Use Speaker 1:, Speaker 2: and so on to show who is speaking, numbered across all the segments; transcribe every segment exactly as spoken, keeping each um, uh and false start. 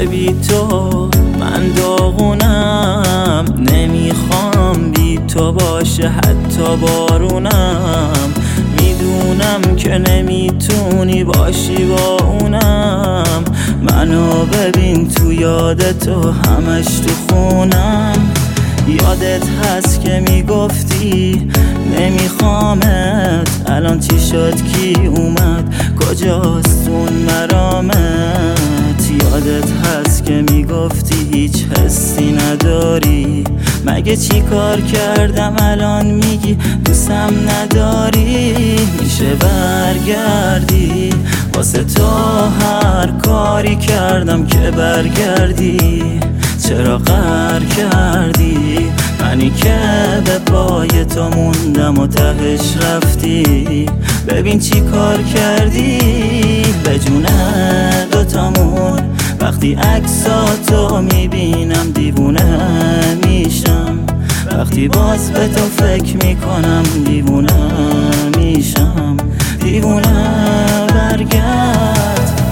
Speaker 1: که بی تو من داغونم، نمیخوام بی تو باشه حتی بارونم. میدونم که نمیتونی باشی با اونم، منو ببین تو یاد تو همش تو خونم. یادت هست که میگفتی نمیخوامت، الان چی شد کی اومد کجاست اون مرامت؟ یادت هست که میگفتی هیچ حسی نداری، مگه چی کار کردم الان میگی دوستم نداری؟ میشه برگردی واسه تو هر کاری کردم که برگردی، چرا قهر کردی منی که به پای تو موندم و تهش رفتی؟ ببین چی کار کردی به جون دوتامون، وقتی عکساتو میبینم دیوونه میشم، وقتی باز به تو فکر میکنم دیوونه میشم. دیوونه برگرد.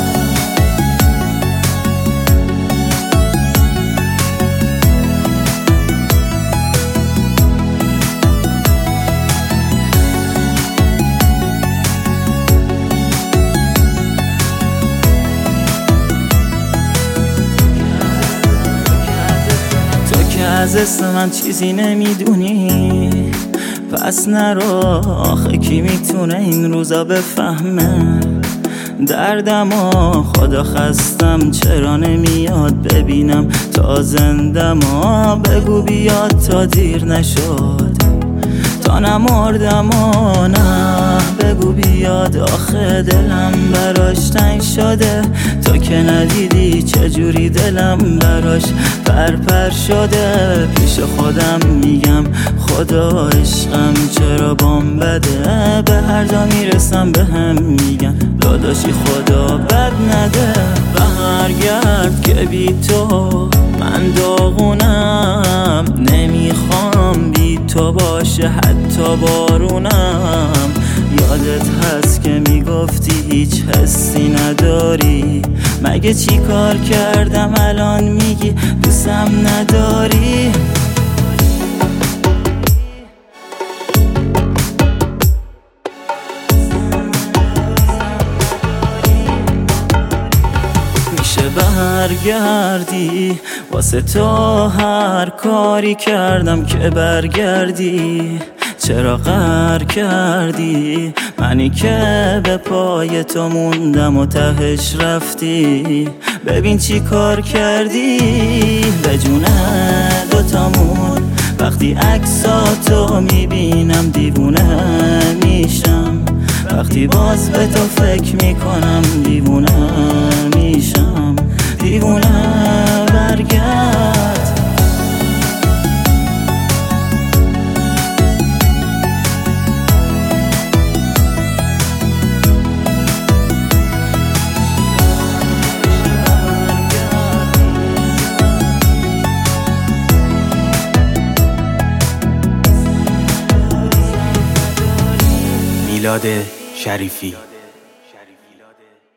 Speaker 1: از اسم من چیزی نمیدونی، پس نرو، آخه کی میتونه این روزا بفهمه دردمو؟ خدا خستم چرا نمیاد ببینم تا زندم، بگو بیاد تا دیر نشد تا نمردم و نه، بگو بیاد آخه دلم براش تنگ شده، تو که ندیدی چجوری دلم براش پرپر شده. پیش خودم میگم خدا عشقم چرا بام بده، به هر جا میرسم به هم میگن داداشی خدا بد نده. برگرد که بی تو من داغونم، نمیخوام بی تو باشه حتی بارونم. یادت هست که میگفتی هیچ حسی نداری، مگه چی کار کردم الان میگی دوستم نداری؟ برگردی واسه تو هر کاری کردم که برگردی، چرا قهر کردی منی که به پای تو موندم و تهش رفتی؟ ببین چی کار کردی به جون دوتامون، وقتی عکساتو میبینم دیوونه میشم، وقتی باز به تو فکر میکنم دیوونه میشم. دیوونه برگرد.
Speaker 2: میلاد شریفی.